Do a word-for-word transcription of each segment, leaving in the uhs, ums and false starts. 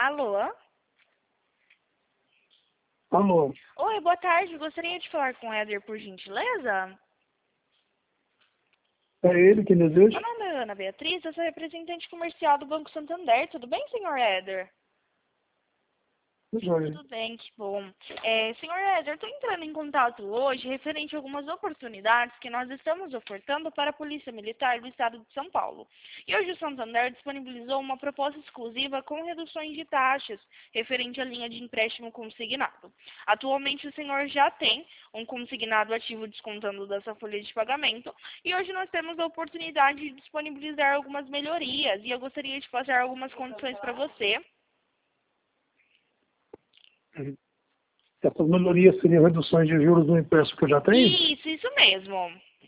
Alô? Alô, Oi, boa tarde. Gostaria de falar com o Éder, por gentileza? é ele que Meu deseja? nome é Ana Beatriz, eu sou representante comercial do Banco Santander. Tudo bem, senhor Éder? Joia. Tudo bem, que bom. É, senhor Éder, estou entrando em contato hoje referente a algumas oportunidades que nós estamos ofertando para a Polícia Militar do Estado de São Paulo. E hoje o Santander disponibilizou uma proposta exclusiva com reduções de taxas referente à linha de empréstimo consignado. Atualmente o senhor já tem um consignado ativo descontando dessa folha de pagamento e hoje nós temos a oportunidade de disponibilizar algumas melhorias e eu gostaria de passar algumas condições para você. Essas melhorias seriam reduções de juros do empréstimo que eu já tenho? Isso, isso mesmo.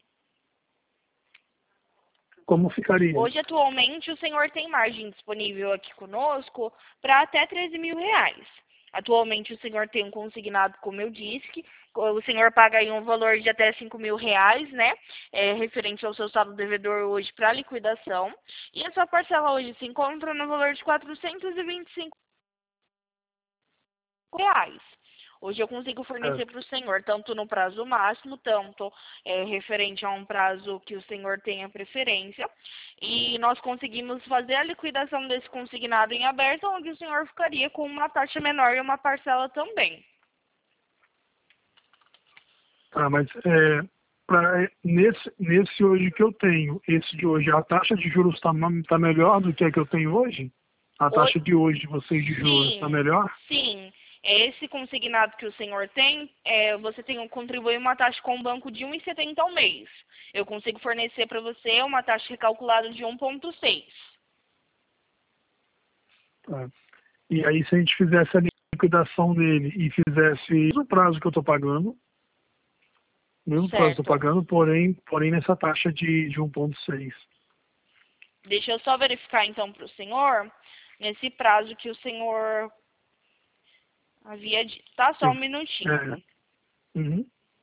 Como ficaria? Hoje, atualmente, o senhor tem margem disponível aqui conosco para até treze mil reais. Atualmente, o senhor tem um consignado, como eu disse, que o senhor paga aí um valor de até cinco mil reais, né? É, referente ao seu saldo devedor hoje para liquidação. E a sua parcela hoje se encontra no valor de quatrocentos e vinte e cinco reais. Hoje eu consigo fornecer Certo. para o senhor, tanto no prazo máximo, tanto é, referente a um prazo que o senhor tenha preferência. E nós conseguimos fazer a liquidação desse consignado em aberto, onde o senhor ficaria com uma taxa menor e uma parcela também. Tá, mas é, pra, nesse, nesse hoje que eu tenho, esse de hoje, a taxa de juros está tá melhor do que a que eu tenho hoje? A Oi? taxa de hoje de vocês de juros está Sim, melhor? sim. Esse consignado que o senhor tem, é, você tem um, contribui uma taxa com o banco de um vírgula setenta ao mês. Eu consigo fornecer para você uma taxa recalculada de um vírgula seis. Tá. E aí, se a gente fizesse a liquidação dele e fizesse o prazo que eu estou pagando, mesmo prazo que eu estou Certo. pagando, porém, porém nessa taxa de, de um vírgula seis. Deixa eu só verificar então para o senhor, nesse prazo que o senhor havia dito, tá? Só um minutinho. É, uhum.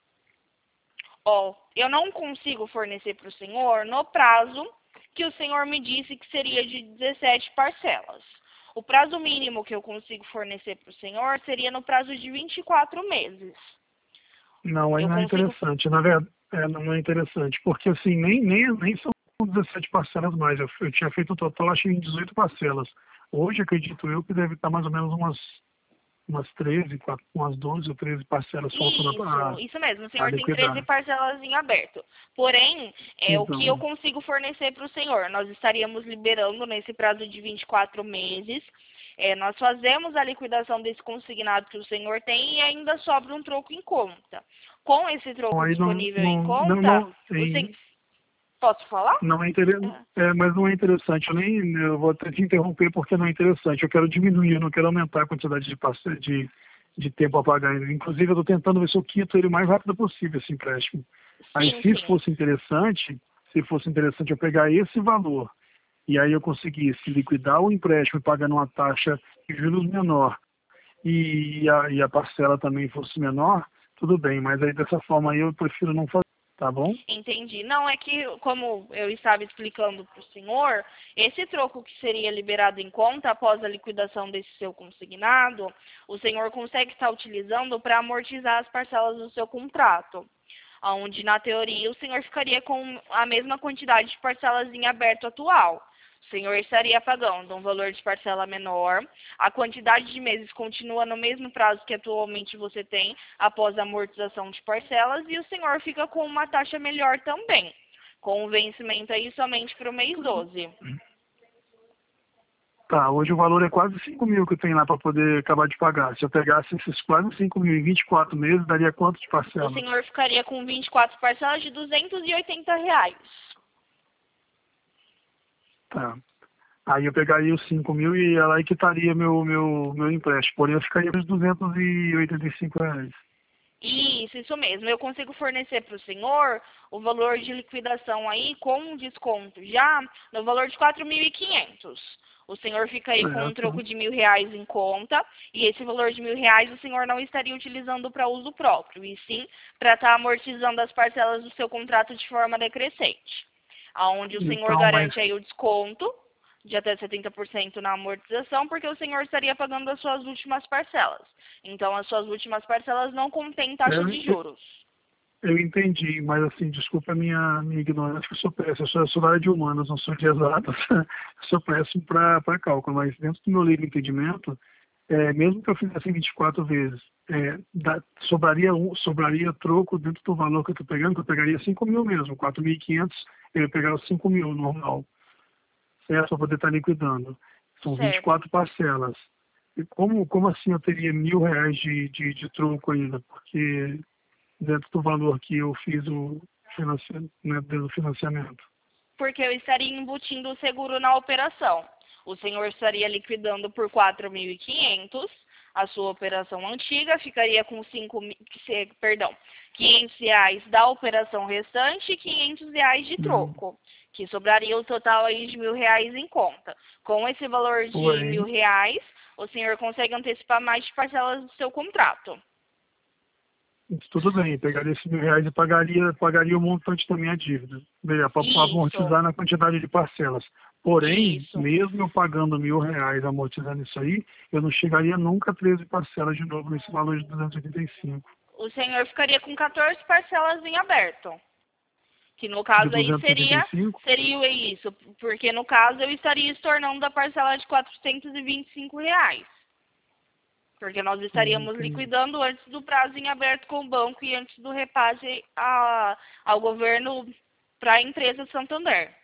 Ó, eu não consigo fornecer para o senhor no prazo que o senhor me disse que seria de dezessete parcelas. O prazo mínimo que eu consigo fornecer para o senhor seria no prazo de vinte e quatro meses. Não, aí Eu não é consigo... interessante. Na verdade, é, não é interessante, porque assim, nem, nem, nem são dezessete parcelas mais. Eu, eu tinha feito o total, achei em dezoito parcelas. Hoje, acredito eu, que deve estar mais ou menos umas, umas treze, quatro, umas doze ou treze parcelas faltando Isso, a, isso mesmo. O a senhor tem treze liquidar. parcelas em aberto. Porém, é, o que eu Então, consigo fornecer para o senhor? Nós estaríamos liberando nesse prazo de vinte e quatro meses. É, nós fazemos a liquidação desse consignado que o senhor tem e ainda sobra um troco em conta. Com esse troco aí não, disponível em não, não, conta, não, o sen... tem, Posso falar? não é interessante, É. é, mas não é interessante. Eu nem, eu vou até te interromper porque não é interessante. Eu quero diminuir, eu não quero aumentar a quantidade de, parce- de, de tempo a pagar. Inclusive, eu estou tentando ver se eu quito ele o mais rápido possível, esse empréstimo. Aí, Sim, se sim. fosse interessante, se fosse interessante eu pegar esse valor e aí eu conseguisse liquidar o empréstimo pagando uma taxa de juros menor e a, e a parcela também fosse menor, tudo bem. Mas aí, dessa forma aí, eu prefiro não fazer, tá bom? Entendi. Não, é que, como eu estava explicando para o senhor, esse troco que seria liberado em conta após a liquidação desse seu consignado, o senhor consegue estar utilizando para amortizar as parcelas do seu contrato. Onde, na teoria, o senhor ficaria com a mesma quantidade de parcelas em aberto atual. O senhor estaria pagando um valor de parcela menor, a quantidade de meses continua no mesmo prazo que atualmente você tem após a amortização de parcelas e o senhor fica com uma taxa melhor também, com o vencimento aí somente para o mês doze. Tá, hoje o valor é quase cinco mil que eu tenho lá para poder acabar de pagar. Se eu pegasse esses quase cinco mil em vinte e quatro meses, daria quanto de O parcelas? senhor ficaria com vinte e quatro parcelas de duzentos e oitenta reais. Tá. Aí eu pegaria os cinco mil e ela aí quitaria meu, meu, meu empréstimo. Porém, eu ficaria com os duzentos e oitenta e cinco reais. Isso, isso mesmo. Eu consigo fornecer para o senhor o valor de liquidação aí com um desconto já no valor de quatro mil e quinhentos. O senhor fica aí com um troco Certo. de mil reais em conta e esse valor de mil reais o senhor não estaria utilizando para uso próprio, e sim para estar amortizando as parcelas do seu contrato de forma decrescente. Aonde o senhor Então, mas garante aí o desconto de até setenta por cento na amortização, porque o senhor estaria pagando as suas últimas parcelas. Então, as suas últimas parcelas não contêm taxa Eu, de juros. eu entendi, mas assim, desculpa a minha, minha ignorância, que eu sou péssimo. Eu sou, eu sou da área de humanas, não sou de exatas. Eu sou péssimo para cálculo, mas dentro do meu livre entendimento, é, mesmo que eu fizesse vinte e quatro vezes, é, dá, sobraria, um, sobraria troco dentro do valor que eu estou pegando, que eu pegaria cinco mil mesmo, quatro mil e quinhentos, eu ia pegar os cinco mil normal, certo? Para poder estar liquidando. São vinte e Certo. quatro parcelas. E como, como assim eu teria mil reais de, de, de troco ainda? Porque dentro do valor que eu fiz o financiamento, né, do financiamento. Porque eu estaria embutindo o seguro na operação. O senhor estaria liquidando por quatro mil e quinhentos, a sua operação antiga ficaria com cinco mil, perdão, quinhentos reais da operação restante e quinhentos reais de Hum. troco, que sobraria o total aí de mil reais em conta. Com esse valor de Porém, mil reais, o senhor consegue antecipar mais parcelas do seu contrato. tudo bem, pegaria esses mil reais e pagaria, pagaria o montante da minha dívida, para Isso, amortizar na quantidade de parcelas. Porém, isso. mesmo eu pagando mil reais amortizando isso aí, eu não chegaria nunca a treze parcelas de novo nesse valor de duzentos e oitenta e cinco. O senhor ficaria com quatorze parcelas em aberto. Que no De caso aí duzentos e oitenta e seria, cinco? seria isso, porque no caso eu estaria estornando a parcela de quatrocentos e vinte e cinco reais. Porque nós Hum, estaríamos entendi. liquidando antes do prazo em aberto com o banco e antes do repasse a, ao governo para a empresa Santander.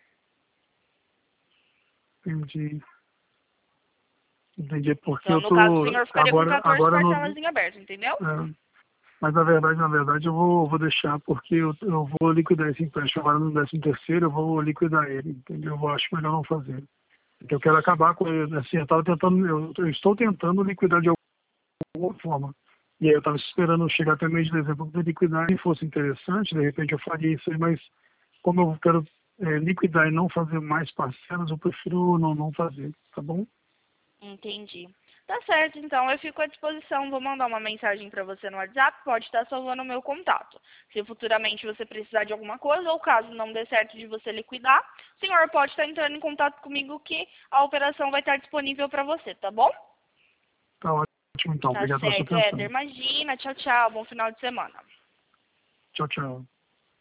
Entendi. Entendi, porque Então, eu no caso, o tô senhor ficaria com agora, quatorze agora no, parcelas em aberto, entendeu? é, mas na verdade, na verdade, eu vou, vou deixar, porque eu, eu vou liquidar esse empréstimo agora no décimo terceiro, eu vou liquidar ele, entendeu? Eu acho melhor não fazer. Porque eu quero acabar com ele, assim, eu tava tentando, eu, eu estou tentando liquidar de alguma forma. E aí eu estava esperando chegar até mês de dezembro para poder liquidar. Se fosse interessante, de repente eu faria isso aí, mas como eu quero é, liquidar e não fazer mais parcelas, eu prefiro não, não fazer, tá bom? Entendi. Tá certo, então eu fico à disposição. Vou mandar uma mensagem para você no WhatsApp, pode estar salvando o meu contato. Se futuramente você precisar de alguma coisa, ou caso não dê certo de você liquidar, o senhor pode estar entrando em contato comigo que a operação vai estar disponível para você, tá bom? Tá ótimo então, Tá obrigado pela sua certo, Éder. atenção. Imagina, tchau, tchau. Bom final de semana. Tchau, tchau.